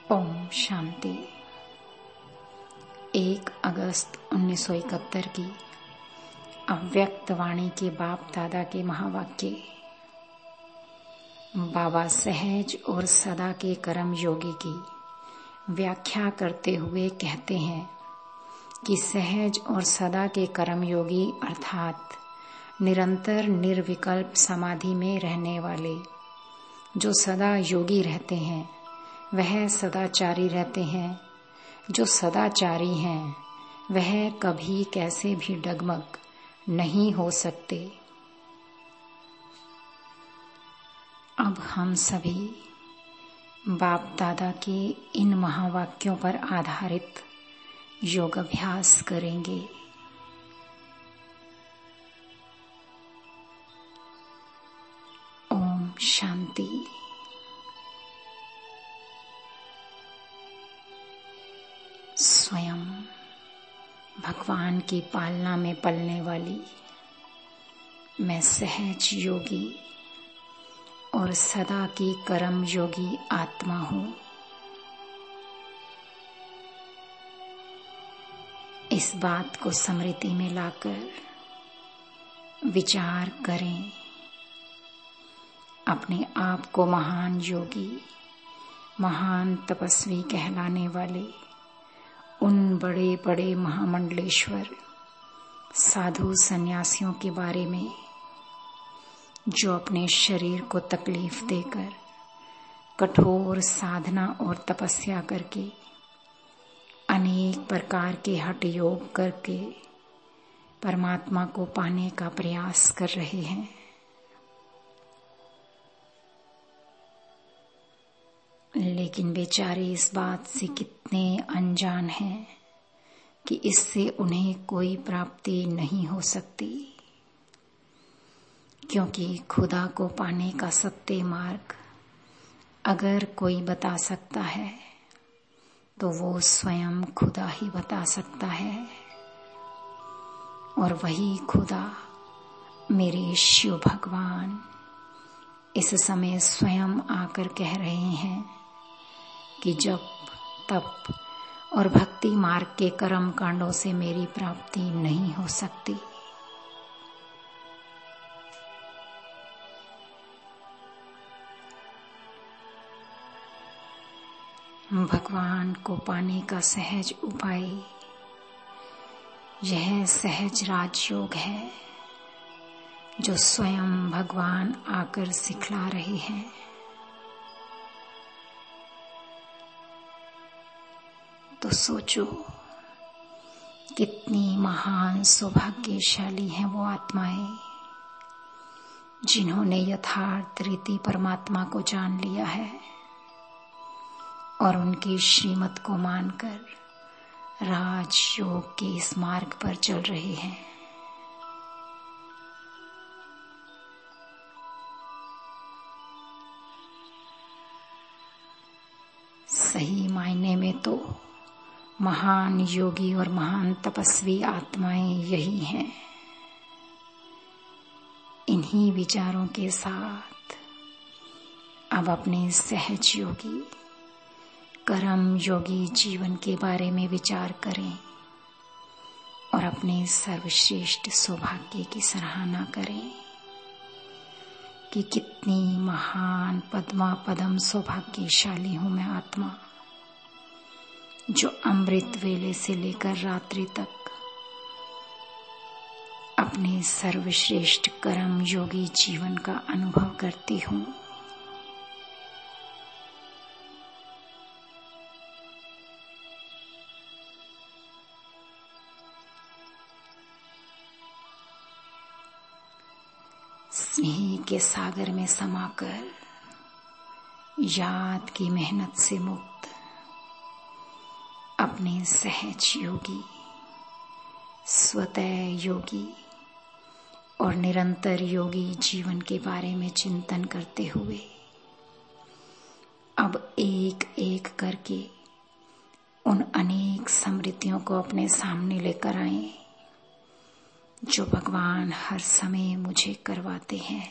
ओम शांति। 1 अगस्त 1971 की अव्यक्त वाणी के बाप दादा के महावाक्य। बाबा सहज और सदा के कर्म योगी की व्याख्या करते हुए कहते हैं कि सहज और सदा के कर्म योगी अर्थात निरंतर निर्विकल्प समाधि में रहने वाले जो सदा योगी रहते हैं वह सदाचारी रहते हैं। जो सदाचारी हैं वह कभी कैसे भी डगमग नहीं हो सकते। अब हम सभी बाप दादा के इन महावाक्यों पर आधारित योग अभ्यास करेंगे। ओम शांति। स्वयं भगवान की पालना में पलने वाली मैं सहज योगी और सदा की कर्म योगी आत्मा हूँ। इस बात को स्मृति में लाकर विचार करें। अपने आप को महान योगी, महान तपस्वी कहलाने वाले उन बड़े बड़े महामंडलेश्वर साधु सन्यासियों के बारे में जो अपने शरीर को तकलीफ देकर कठोर साधना और तपस्या करके अनेक प्रकार के हठ योग करके परमात्मा को पाने का प्रयास कर रहे हैं। लेकिन बेचारे इस बात से कितने अनजान हैं कि इससे उन्हें कोई प्राप्ति नहीं हो सकती, क्योंकि खुदा को पाने का सत्य मार्ग अगर कोई बता सकता है तो वो स्वयं खुदा ही बता सकता है। और वही खुदा मेरे शिव भगवान इस समय स्वयं आकर कह रहे हैं कि जब तप और भक्ति मार्ग के कर्म कांडों से मेरी प्राप्ति नहीं हो सकती। भगवान को पाने का सहज उपाय यह सहज राजयोग है जो स्वयं भगवान आकर सिखला रहे हैं। तो सोचो कितनी महान सौभाग्यशाली हैं वो आत्माएं जिन्होंने यथार्थ रीति परमात्मा को जान लिया है और उनकी श्रीमत को मानकर राजयोग के इस मार्ग पर चल रहे हैं। सही मायने में तो महान योगी और महान तपस्वी आत्माएं यही हैं। इन्हीं विचारों के साथ अब अपने सहज योगी कर्म योगी जीवन के बारे में विचार करें और अपने सर्वश्रेष्ठ सौभाग्य की सराहना करें कि कितनी महान पद्मा पदम सौभाग्यशाली हूँ मैं आत्मा, जो अमृत वेले से लेकर रात्रि तक अपने सर्वश्रेष्ठ कर्म योगी जीवन का अनुभव करती हूँ। स्नेह के सागर में समाकर याद की मेहनत से मुक्त अपने सहज योगी, स्वतः योगी और निरंतर योगी जीवन के बारे में चिंतन करते हुए अब एक एक करके उन अनेक स्मृतियों को अपने सामने लेकर आएं जो भगवान हर समय मुझे करवाते हैं।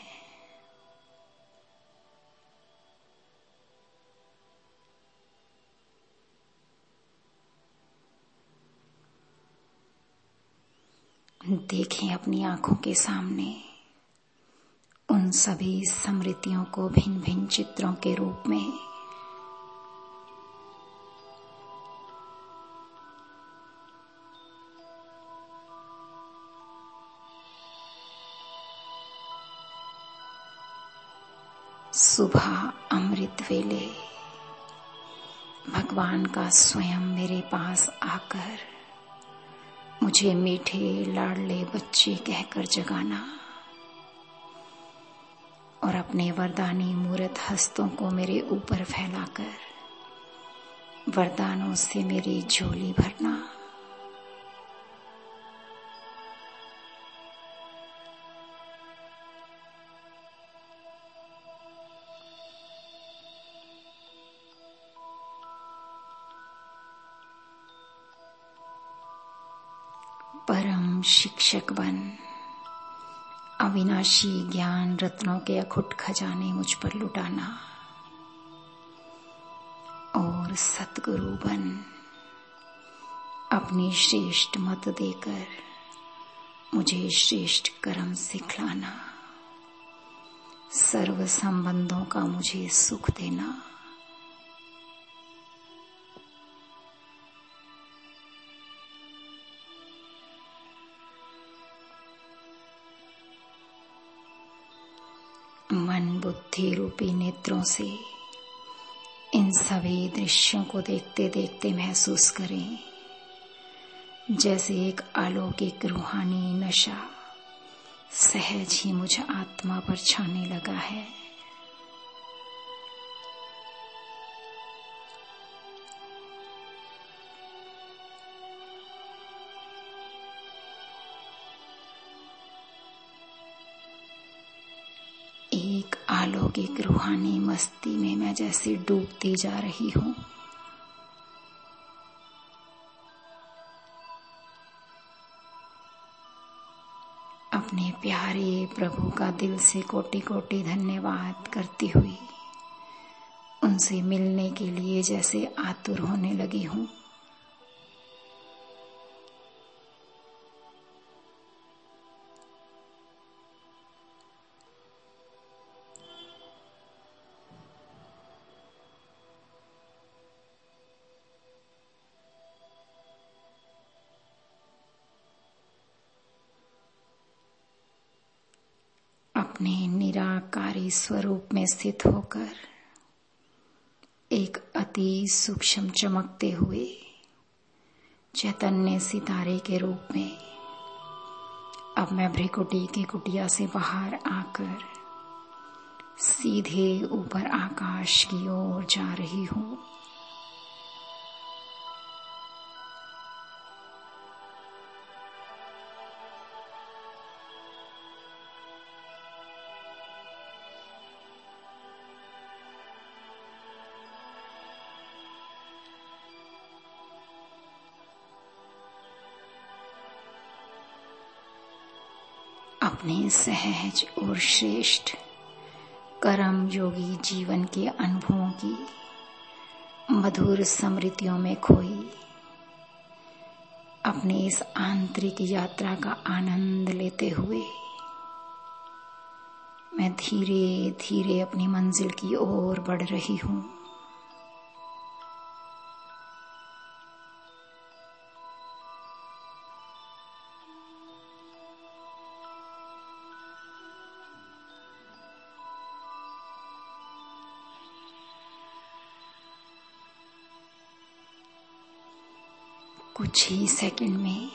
देखें अपनी आंखों के सामने उन सभी स्मृतियों को भिन्न भिन्न चित्रों के रूप में। सुबह अमृत वेले भगवान का स्वयं मेरे पास आकर मुझे मीठे लाडले बच्चे कहकर जगाना और अपने वरदानी मूर्त हस्तों को मेरे ऊपर फैलाकर वरदानों से मेरी झोली भरना। परम शिक्षक बन अविनाशी ज्ञान रत्नों के अखुट खजाने मुझ पर लुटाना और सतगुरु बन अपनी श्रेष्ठ मत देकर मुझे श्रेष्ठ कर्म सिखलाना, सर्व संबंधों का मुझे सुख देना। मन बुद्धि रूपी नेत्रों से इन सभी दृश्यों को देखते देखते महसूस करें जैसे एक अलौकिक रूहानी नशा सहज ही मुझ आत्मा पर छाने लगा है। एक अलौकिक रूहानी मस्ती में मैं जैसे डूबती जा रही हूँ। अपने प्यारे प्रभु का दिल से कोटि कोटि धन्यवाद करती हुई उनसे मिलने के लिए जैसे आतुर होने लगी हूँ। अपने निराकारी स्वरूप में स्थित होकर एक अति सूक्ष्म चमकते हुए चैतन्य सितारे के रूप में अब मैं भ्रिकुटी की कुटिया से बाहर आकर सीधे ऊपर आकाश की ओर जा रही हूँ। अपने सहज और श्रेष्ठ कर्म योगी जीवन के अनुभवों की मधुर स्मृतियों में खोई अपने इस आंतरिक यात्रा का आनंद लेते हुए मैं धीरे धीरे अपनी मंजिल की ओर बढ़ रही हूँ। कुछ ही सेकंड में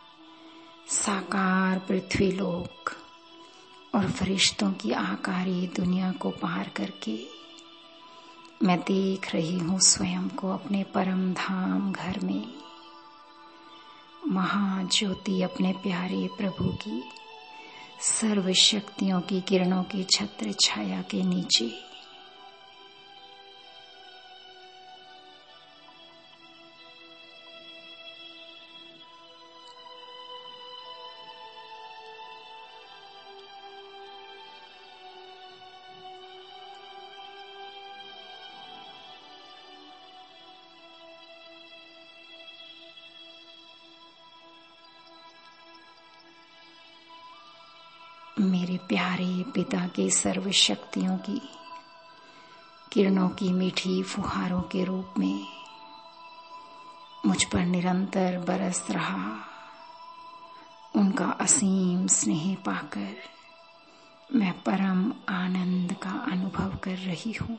साकार पृथ्वी लोक और फरिश्तों की आकारी दुनिया को पार करके मैं देख रही हूँ स्वयं को अपने परम धाम घर में महाज्योति अपने प्यारे प्रभु की सर्व शक्तियों की किरणों की छत्र छाया के नीचे। मेरे प्यारे पिता के सर्व शक्तियों की किरणों की मीठी फुहारों के रूप में मुझ पर निरंतर बरस रहा उनका असीम स्नेह पाकर मैं परम आनंद का अनुभव कर रही हूँ।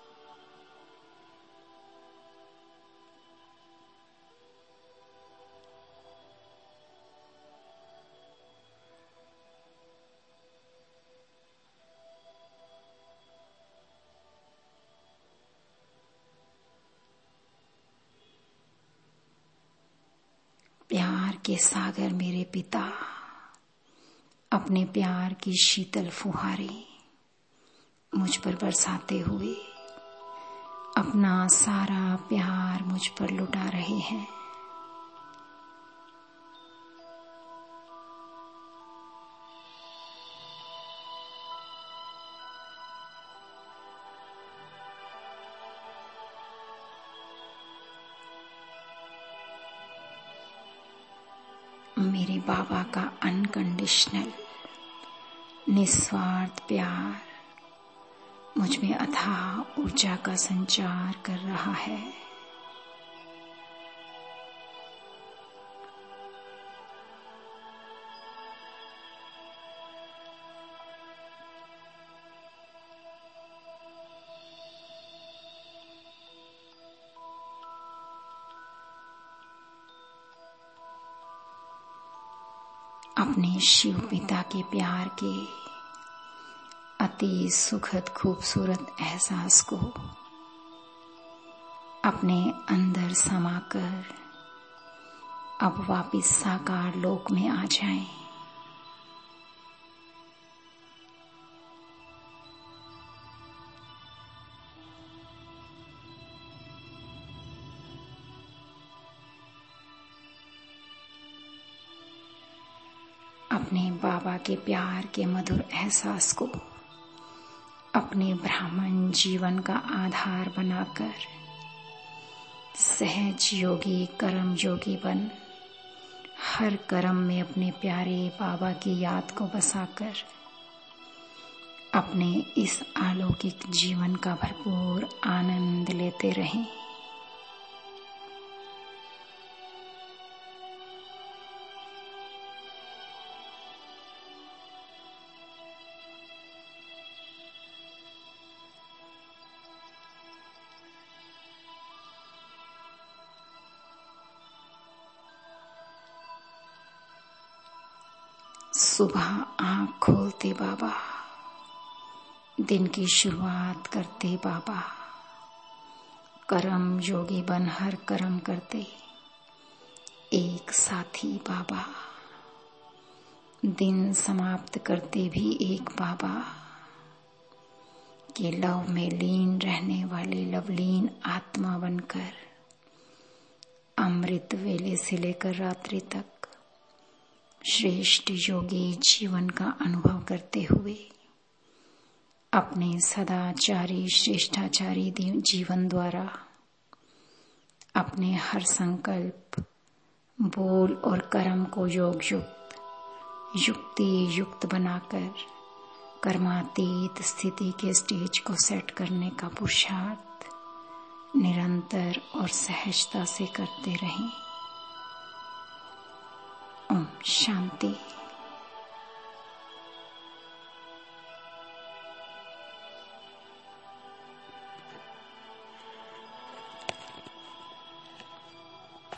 प्यार के सागर मेरे पिता अपने प्यार की शीतल फुहारें मुझ पर बरसाते हुए अपना सारा प्यार मुझ पर लुटा रहे हैं। मेरे बाबा का अनकंडीशनल निस्वार्थ प्यार मुझ में अथाह ऊर्जा का संचार कर रहा है। अपने शिव पिता के प्यार के अति सुखद खूबसूरत एहसास को अपने अंदर समाकर अब वापिस साकार लोक में आ जाएं। अपने बाबा के प्यार के मधुर एहसास को अपने ब्राह्मण जीवन का आधार बनाकर सहज योगी कर्म योगी बन हर कर्म में अपने प्यारे बाबा की याद को बसाकर अपने इस अलौकिक जीवन का भरपूर आनंद लेते रहें। सुबह आँख खोलते बाबा, दिन की शुरुआत करते बाबा, कर्म योगी बन हर कर्म करते एक साथी बाबा, दिन समाप्त करते भी एक बाबा, के लव में लीन रहने वाले लवलीन आत्मा बनकर अमृत वेले से लेकर रात्रि तक श्रेष्ठ योगी जीवन का अनुभव करते हुए अपने सदाचारी श्रेष्ठाचारी जीवन द्वारा अपने हर संकल्प, बोल और कर्म को योग युक्त, युक्ति युक्त बनाकर कर्मातीत स्थिति के स्टेज को सेट करने का पुरुषार्थ निरंतर और सहजता से करते रहें। ओम शांति।